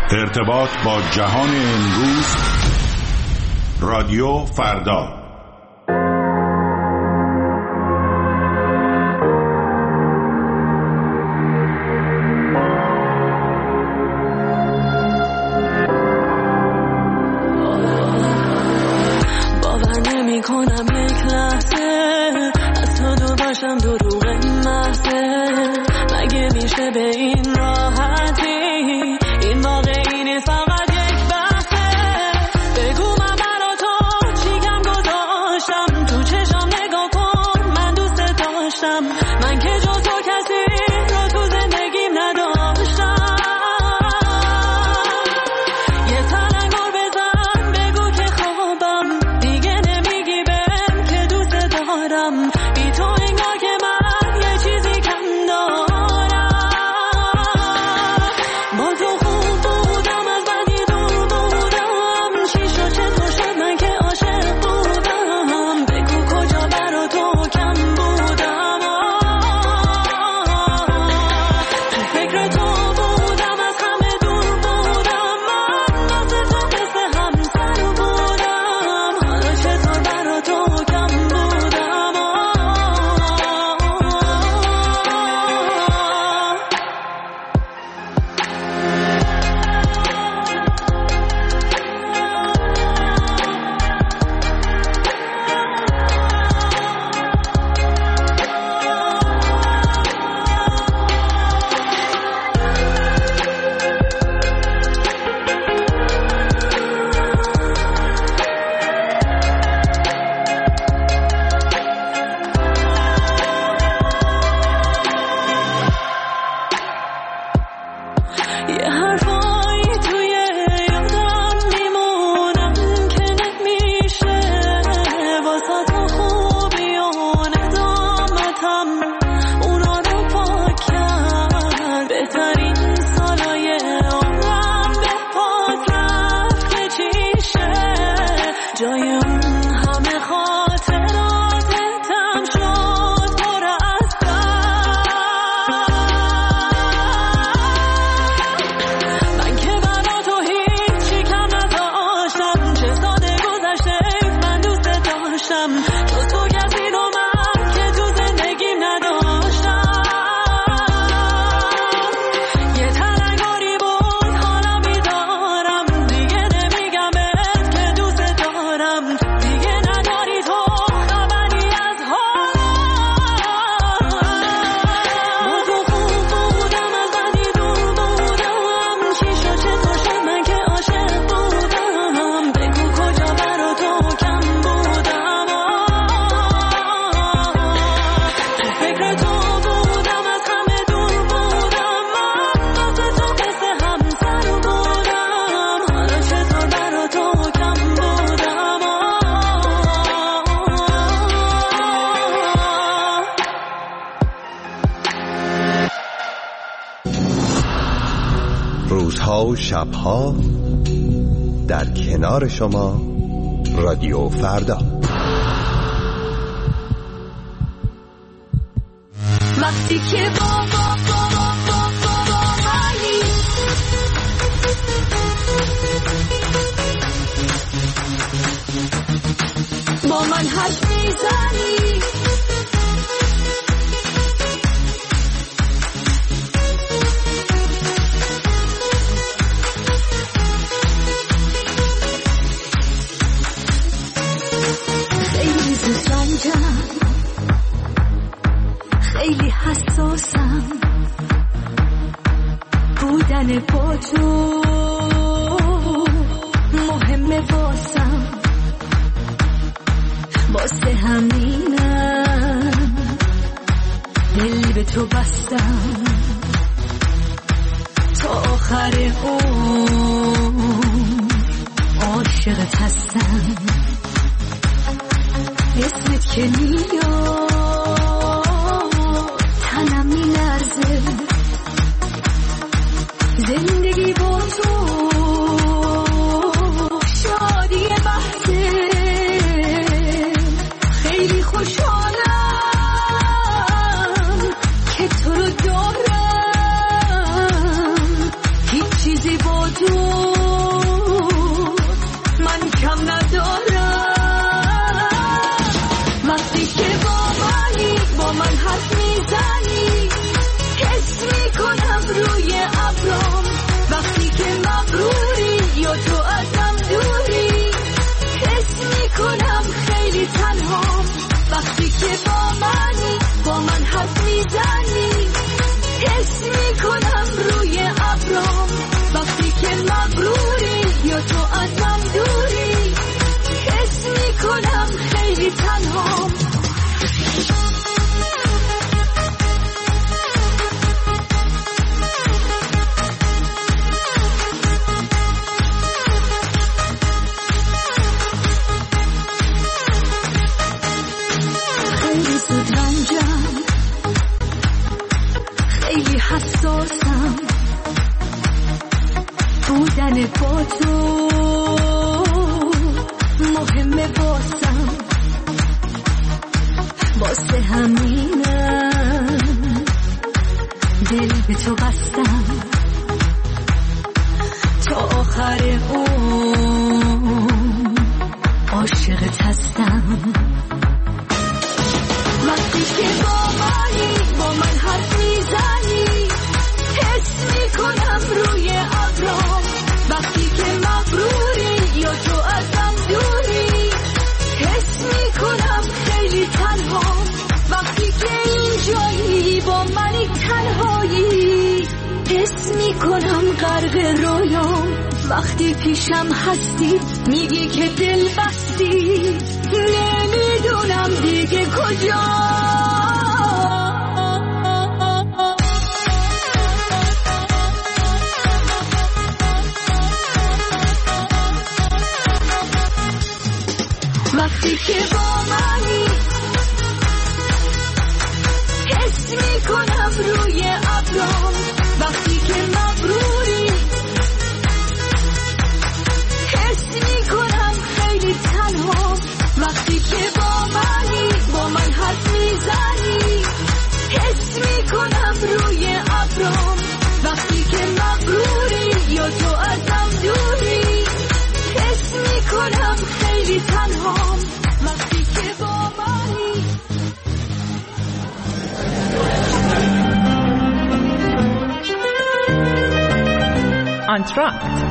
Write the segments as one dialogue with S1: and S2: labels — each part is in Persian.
S1: ارتباط با جهان امروز، رادیو فردا.
S2: باور نمی کنم یک لحظه از تو دور باشم، دروغ محضه. مگه میشه به این راحتی؟ این واقعی نیست، فقط یک بحثه. بگو من برا تو چی کم گذاشتم، تو چشم نگاه کن من دوست داشتم. من که جز تو کسی رو تو زندگیم نداشتم. یه تلنگر بزن بگو که خوابم، دیگه نمیگی بهم که دوست دارم. بی تو انگار که من یه چیزی کم دارم. با تو خوب بودم، از بدی دور بودم. چی شد چطور شد من که عاشق بودم؟ بگو کجا برا تو کم بودم. تو فکر تو بودم، از همه دور بودم. من واسه تو مثل همسر بودم. حالا چطور برا تو کم بودم؟ یه حرفایی توی یادم میمونم که نمیشه واسه تو خوبی و ندامتم اونا رو پاک کرد. بهترین سالای عمرم به پاک رفت که چیشه جای اون همه خاطراتم شد پر از من که برا تو هیچی کم نداشتم. چه ساده گذشته من دوست داشتم. جز تو کسی رو من که تو زندگیم نداشتم. یه تلنگری بود حالا بیدارم. دیگه نمیگم بهت که دوست دارم. دیگه نداری تو خبری از حالم. با تو خوب بودم، از بدی دور بودم. چی شد چطور شد من که عاشق بودم؟ بگو کجا برا تو کم بودم. تو فکر تو بودم، از همه دور بودم. من واسه تو مثل همسر بودم. حالا چطور برا تو کم بودم؟
S3: روزها و شبها در کنار شما، رادیو فردا.
S2: وقتی که با منی، با من حرف میزنی، خیلی زود رنجم، خیلی حساسم. بودن با تو مهمه واسم. واسه همینم دل به تو بستم. تا آخر عمر عاشقت هستم. اسمت که میاد تنم میلرزه. زندگی با تو شادی بحثه. خیلی خوشحالم که تو رو دارم. هیچ چیزی با تو با منی، با من حرف میزنی، حس میکنم روی ابرام وقتی که مغروری یا تو از من دوری، حس میکنم خیلی تنهام. خیلی زود رنجم، خیلی حساسم، بودن با تو مهمه واسم، واسه همینم دل به تو بستم، تا آخر اون عاشقت هستم. وقتی که با منی، با من حرف میزنی، حس میکنم روی ابرام وقتی که مغروری یا تو ازم دوری، حس میکنم خیلی تنهام. وقتی که اینجایی با منی تنهایی، حس میکنم غرق رویام. وقتی پیشم هستی میگی که دل بستی، نمیدونم دیگه کجا. وقتی که با منی، حس میکنم روی ابرام وقتی که مغروری، حس میکنم خیلی تنها. وقتی که با منی، با من حرف میزنی، حس میکنم روی ابرام وقتی که مغروری یا تو ازم دوری، حس میکنم خیلی تنهام. وقتی که با منی.
S4: آنتراکت،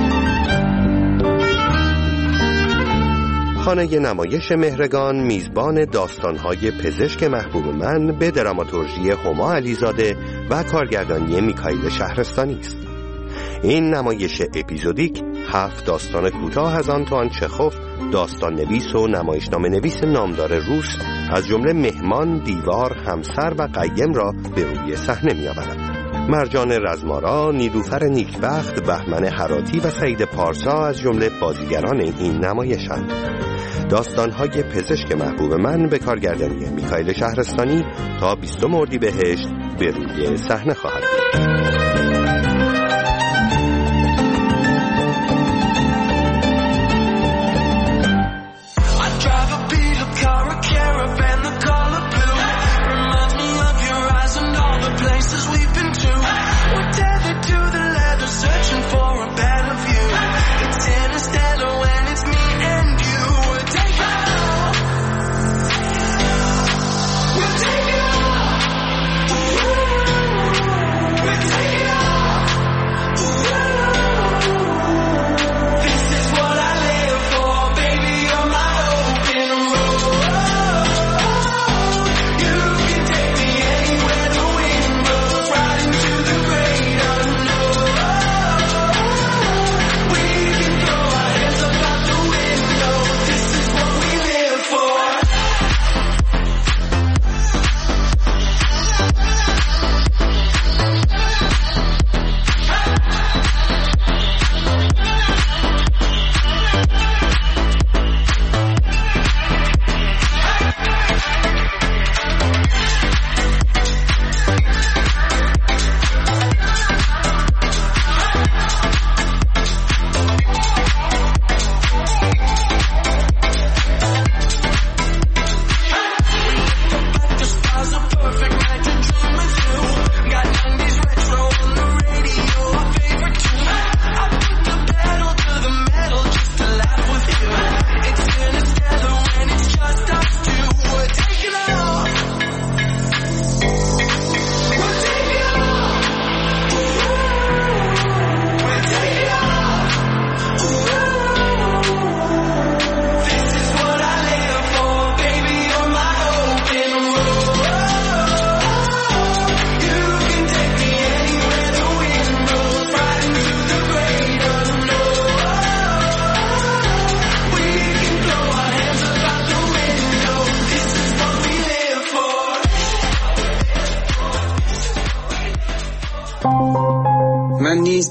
S3: خانه نمایش مهرگان میزبان داستان‌های پزشک محبوب من به دراماتورژی هما علیزاده و کارگردانی میکائیل شهرستانی است. این نمایش اپیزودیک 7 داستان کوتاه از آنتوان چخوف، داستان نویس و نمایشنامه نویس نامدار روس، از جمله مهمان، دیوار، همسر و قیم را به روی صحنه می‌آورد. مرجان رزمارا، نیلوفر نیکبخت، بهمن هراتی و سعید پارسا از جمله بازیگران این نمایش‌اند. داستان‌های پزشک محبوب من به کارگردانی میکائیل شهرستانی تا 20 اردیبهشت به روی صحنه خواهد بود.
S2: Take it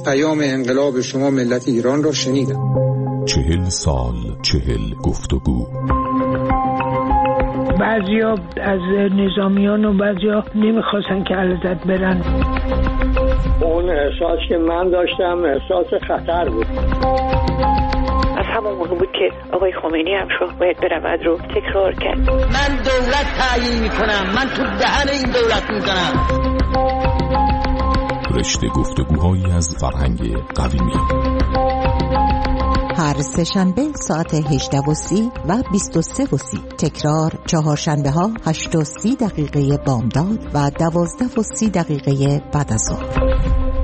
S4: از پیام انقلاب شما ملت ایران را شنیدم.
S1: 40 سال 40 گفتگو.
S5: بعضیا از نظامیان و بعضیا نمیخواستن که علیزاده برن.
S6: اون احساس که من داشتم احساس خطر بود.
S7: از همون موقع بود که آقای خمینی هم شد باید برود رو تکرار کرد.
S8: من دولت تعیین میکنم، من تو دهن این دولت میکنم.
S1: رشته گفتگوهایی از فرهنگ قدیمی.
S9: هر سه‌شنبه ساعت 18:30 و 23:30. تکرار چهارشنبه ها 8:30 بامداد و 12:30 بعد از ظهر.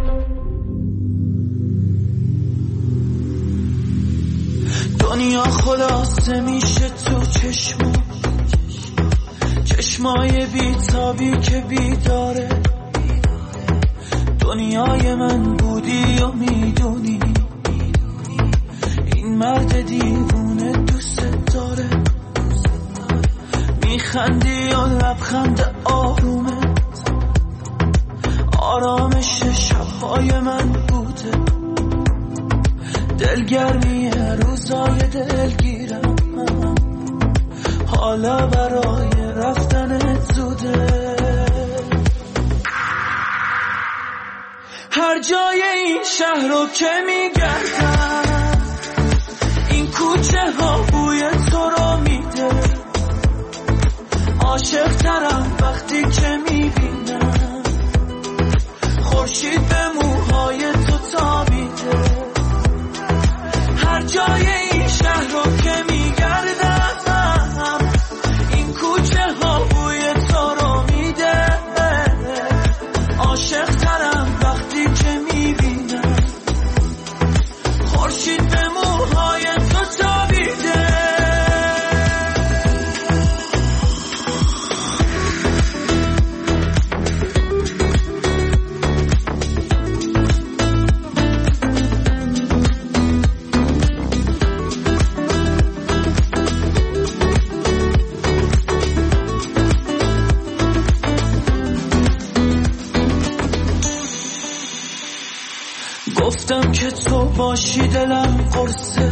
S10: دنیا خلاصه میشه تو چشمای بیتابی که بیداره. دنیای من بودی و میدونی این مرد دیوونه دوست داره. میخندی و لبخند آرومت آرامش شبهای من بوده. دلگرمی روزای دلگیرم حالا برای رفتن زوده. هر جای این شهر رو که میگردم این کوچه ها بوی تو رو میده. عاشق ترم وقتی که میبینم خورشید به موهای تو تابیده. هر جای این شهر رو که میگردم این کوچه ها بوی تو رو میده. عاشق ترم وقتی که میبینم خورشید به موهای تو تابیده. گفتم که تو باشی دلم قرصه.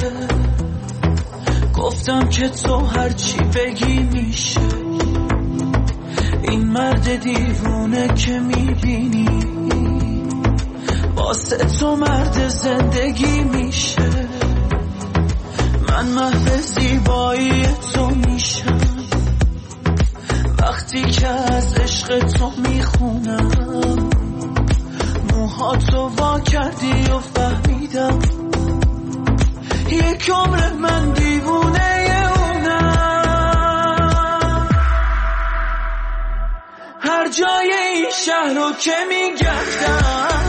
S10: گفتم که تو هرچی بگی میشه. این مرد دیوونه که میبینی واسه تو مرد زندگی میشه. من محو زیبایی تو میشم وقتی که از عشق تو میخونم. موهاتو وا کردی و فهمیدم یک عمر من دیوونه اونم. هر جای این شهر رو که میگردم